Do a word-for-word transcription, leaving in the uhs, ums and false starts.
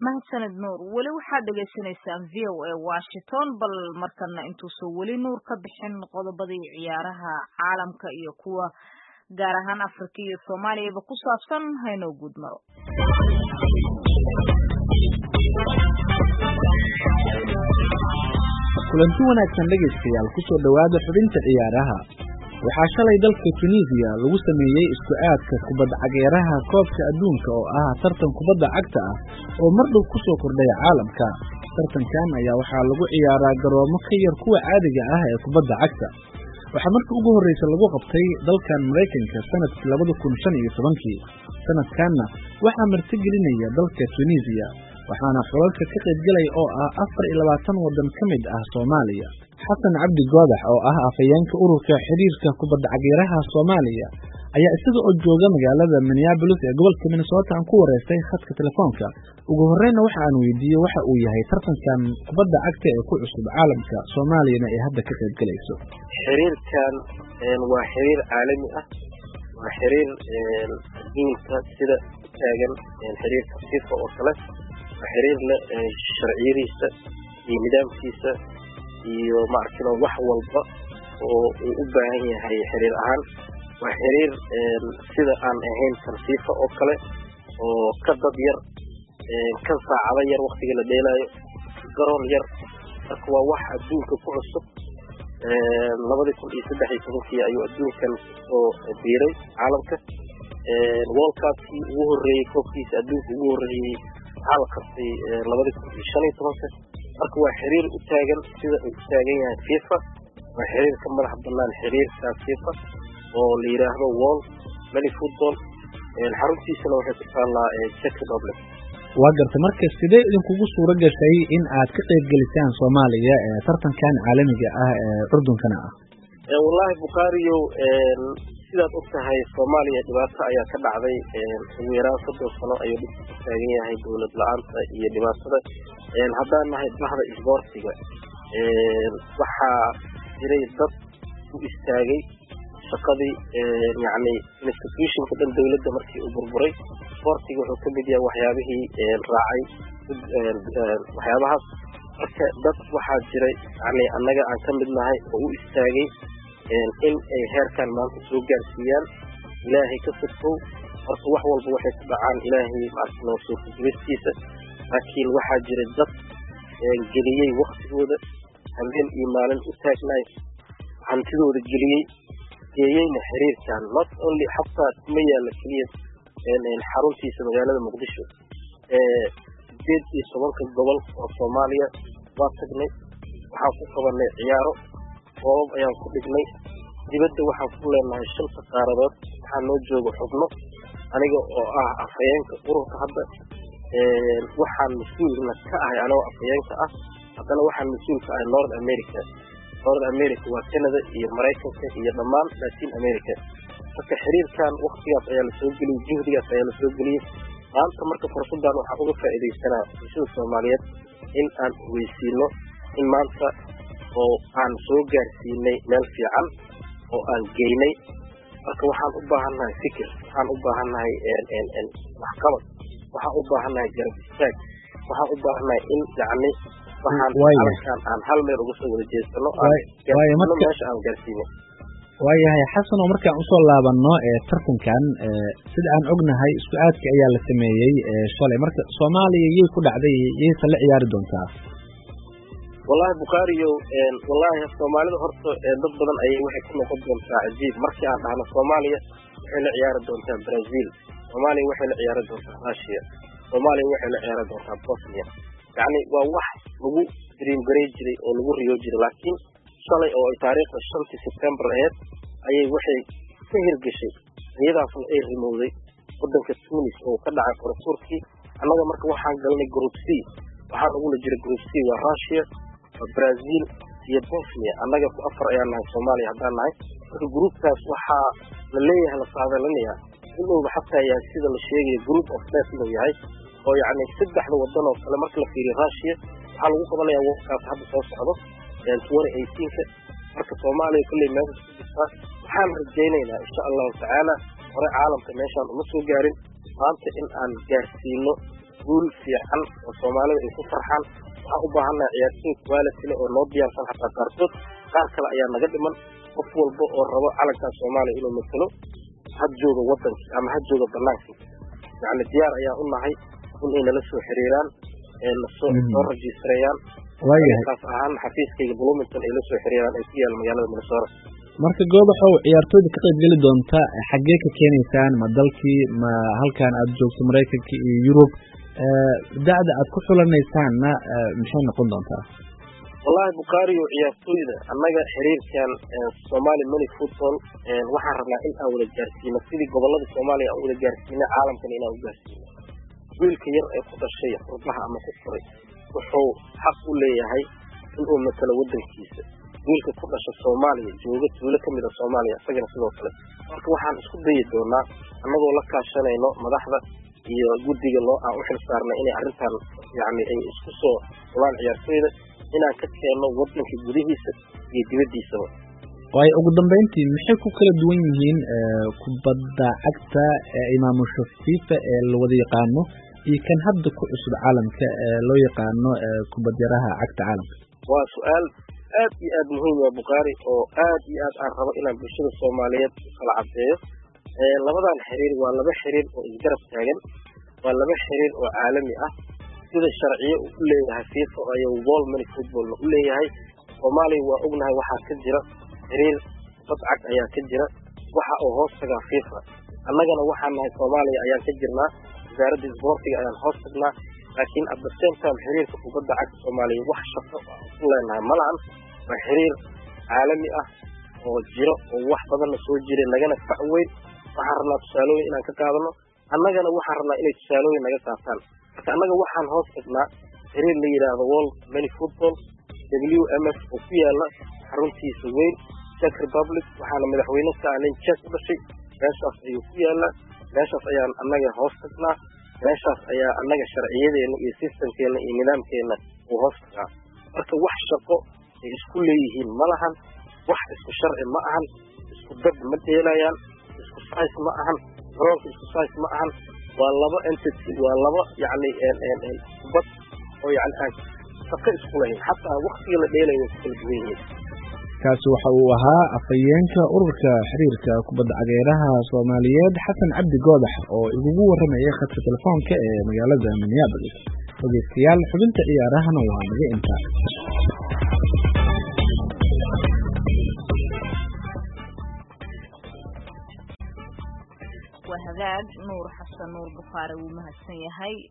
mahadsanid nuur weli waxaad dhagaysanaysaan v o a Washington bal markana intuusan weli nuur ka bixin qodobadii ciyaaraha caalamka iyo kuwa gaar ahaan Afrika iyo Soomaaliyaba ku saabsan haynoo guud maro kulanti wanaagsan dhageystayaal ku soo dhawaada xubinta ciyaaraha waxaa shalay dalka Tunisia lagu sameeyay isku aadka kubadda cagta koobka adduunka oo ah tartan kubadda cagta ah oo mardhow ku soo kordhay caalamka tartankan ayaa waxaa lagu ciyaaraa garoomo ka yar kuwa caadiga ah ee kubadda cagta waxaa markii ugu horeysay lagu qabtay dalkan Mareykanka sanadkii laba kun shan iyo toban sanadkanna waxaa martigelinaya dalka Tunisia waxaana xulalka ka qayb galay oo ah afar iyo labaatan wadan ka mid ah Soomaaliya xasan cabdi goodax oo ah afayeenka ururka xiriirka kubadda cagta Soomaaliya ayaa isaga oo jooga magaalada Minneapolis ee gobolka Minnesota aan ku wareystay khadka telefoonka ugu horreyn waxa aan weydiiyay waxa uu yahay tartankan kubadda cagta ee ku cusub caalamka Soomaaliyana ay hadda ka qayb galayso xiriirkan waa xiriir caalami ah waa xiriir adduunka sida taagan xiriirka FIFA oo kale xiriir leh sharciyadiisa iyo nidaamkiisa iyo maarkino wax walba oo uu u baahan yahay xiriir ahaan waa xiriir sida aan ahayn kan FIFA oo kale oo ka dad yar kan saacado yar waqtiga la dheelayo garoon yar marka waa wax adduunka ku cusub labada kun iyo saddex iyo toban ayuu adduunkan soo biiray caalamka World Cup-kii ugu horeeyay koobkiisa adduunka ugu horeeyay hal qabtay labada kun iyo shan iyo toban marka waa xiriir u taagan sida uu u taagan yahay FIFA waa xiriir ka madax bannaan xiriirka FIFA oo la yiraahdo World Money Football xaruntiisana waxay ku taallaa Czech Republic waa gartay marka sidee idinkugu suura gashay in aad ka qayb galisaan Soomaaliya ee tartankan caalamiga ah ee urdunkana ah ee wallahi Bukhariyo sidaad og tahay Soomaaliya dhibaato ayaa ka dhacday ugu yaraan soddon sano ayuu dhib ku taagan yahay dawlad la'aanta iyo dhibaatada haddaan nahay bahda isboortiga waxaa jiray dad u istaagay shaqadii yacni institutionka dhan dawladda markii uu burburay isboortiga wuxuu ka mid yahay waxyaabihii raacay waxyaabahaas marka dad waxaa jiray yacni annaga aan ka mid nahay oo u istaagay in ay heerkan maanta soo gaarsiiyaan ilaahay ka sirtow horta wax walba waxay ku dhacaan ilaahay maarkino suurtagelistiisa laakiin waxaa jira dad geliyey waqtigooda habeen iyo maalin u taagnaay hantidooda geliyey geeyeyna xiriirkan not only xataa kuma yaala keliya xaruntiisa magaalada Muqdisho sideed iyo tobanka gobol oo Soomaaliya waa tagnay waxaan ku qabanay ciyaaro goob ayaan ku dhignay dibadda waxaan ku leenahay shanta qaaradood waxaa noo jooga xubno aniga oo ah afayeenka ururka hadda waxaan mas'uulna ka ahay anoo afayeenka ah haddana waxaan mas'uul ka ahay North America North America waa Canada iyo Mareykanka iyo dhammaan Latin America marka xiriirkan waqtigaas ayaa la soo geliyay juhdigaas ayaa la soo geliyay maanta marka fursadan waxaan uga faa'iideysanaa bulshada Soomaaliyeed in aan weysiino in maanta oo aan soo gaarsiinay meel fiican oo aan geynay marka waxaan u baahanahay fikir waxaan u baahanahay waxqabad waxaan u baahanahay garab istaag waxaan u baahanahay in yacni waxaan halkan aan hal meel uga soo wada jeesano aan meesha aan gaarsiino waayahay xasan oo markaan usoo laabanno ee tartankan sida aan ognahay isku aadka ayaa la sameeyey shalay marka Soomaaliya yey ku dhacday yey la ciyaari doontaa wallahi Bukhariyo wallahi Soomaalida horta dad badan ayay waxay ku noqon doontaa ajiib markii aan dhahno Soomaaliya waxay la ciyaari doontaa Brazil Soomaaliya waxay la ciyaari doontaa Russia Soomaaliya waxay la ciyaari doontaa Bosnia yani waa wax lagu dream garay jiray oo lagu riyo jiray laakiin shalay oo ay taariikhda shantii September ahayd ayay waxay ka hirgashay iyadaasna ay rimowday wadanka Tunis oo ka dhacay furfurkii annaga marka waxaan galnay group C waxaan ugu jiray group C waa Russia Brazil iyo Bosnia annaga ku afar ayaan nahay Soomaaliya haddaan nahay marka groupkaas waxaa la leeyahay la saadalinaya inuu xataa yahay sida la sheegay group of death inuu yahay oo yacni saddexda wadan oo kale marka la fiiriyo Russia waxaa lagu qabanayaa waqtigaas hadda soo socdo twenty eighteen marka Soomaaliya kulli meesha ku jirta waxaan rajaynaynaa insha Allah taala hore caalamka meeshaan uma soo gaarin maanta in aan gaarsiino guul fiican oo Soomaalida ay ku farxaan waxaan u baahanahay ciyaartoy quality leh oo noo diyaarsan xataa qaarkood qaar kale ayaa naga dhiman qof walba oo rabo calanka Soomaaliya inuu matalo had jooga wadanka ama had jooga banaanka yani diyaar ayaa u nahay in ay nala soo xiriiraan ee la soo soo registrayaan waayahay kaas ahaan xafiiskayga Bloomington ay la soo xiriiraan ay ku yaal magaalada Minnesota marka goobaha ciyaartooyda ka qayb gali doonta xagee ka keenaysaan ma dalkii ma halkaan aad joogto Mareykanka iyo Yurub ee da'da aad ku xulanaysaanna maxay noqon doontaa wallahi Bukhari iyo ciyaartooyda annaga xiriirkan Somali Money Football ee waxaan rabnaa in aan wada gaarsiino sidii gobolada Soomaaliya aan wada gaarsiino caalamkan in aan u gaarsiino wiilka yar ee ku dhashay qurbaha ama ku koray wuxuu xaq u leeyahay in uu matalo wadankiisa wiilka ku dhashay Soomaaliya jooga tuulo kamid ah Soomaaliya asagana sidoo kale marka waxaan isku dayi doonaa annagoo la kaashanayno madaxda iyo guddiga loo aan u xilsaarnay inay arrintan yani ay isku soo xulaan ciyaartooyda inaan ka keenno wadanka gudihiisa iyo dibadiisaba way ugu dambeyntii maxay ku kala duwan yihiin kubadda cagta ee maamusha FIFA ee la wada yaqaano iyo kan hadda ku cusub caalamka ee loo yaqaano kubadyaraha cagta caalamka waa su'aal aad iyo aad muhiim ah Bukhari oo aad iyo aad aan rabo inaan bulshada Soomaaliyeed kala cadeeyo ee labadan xiriir waa laba xiriir oo isgarab taagan waa laba xiriir oo caalami ah sida sharciyo u leeyahay FIFA iyo World Money Football u leeyahay Soomaaliya waa ognahay waxa ka jira xiriir badcad ayaa ka jira waxa oo hoos taga FIFA annagana waxaan nahay Soomaaliya ayaan ka jirnaa wasaaradda isboortiga ayaan hoos tagnaa laakiin at the same time xiriirka kubadda cagta Soomaaliya wax shaqo u leenahay malahan waa xiriir caalami ah oo jiro oo wax badan soo jiray nagana faaweyn waxaan rabnaa tusaalooyin inaan ka qaadano annagana waxaan rabnaa inay tusaalooyin naga qaataan marka annaga waxaan hoos tagnaa xiriir la yiraahdo World Money Football W M F oo ku yaala xaruntiisa weyn Czech Republic waxaana madaxweyne ka ah Czech u dhashay meeshaas ayuu ku yaala meeshaas ayaan annaga hoos tagnaa meeshaas ayaa annaga sharciyadeena iyo systemkeena iyo nidaamkeena uu hoos tagaa marka wax shaqo ay isku leeyihiin malahan wax isku sharci ma ahan isku dad ma dheelayaan isku size ma ahan garoonka isku size ma ahan waa laba entity waa laba yani bad oo yani aan shaqo isku lahayn xataa waqtiga la dheelayo kala duwan yihiin kaasi waxa uu ahaa afayeenka ururka xiriirka kubadda cagta Soomaaliyeed Xasan Cabdi Goodax oo igu warramay khadka telefoonka ee magaalada Minneapolis dhageystayaal xubinta ciyaarahana waa naga inta وهذا نور حسن نور بخاري ومهسن يهي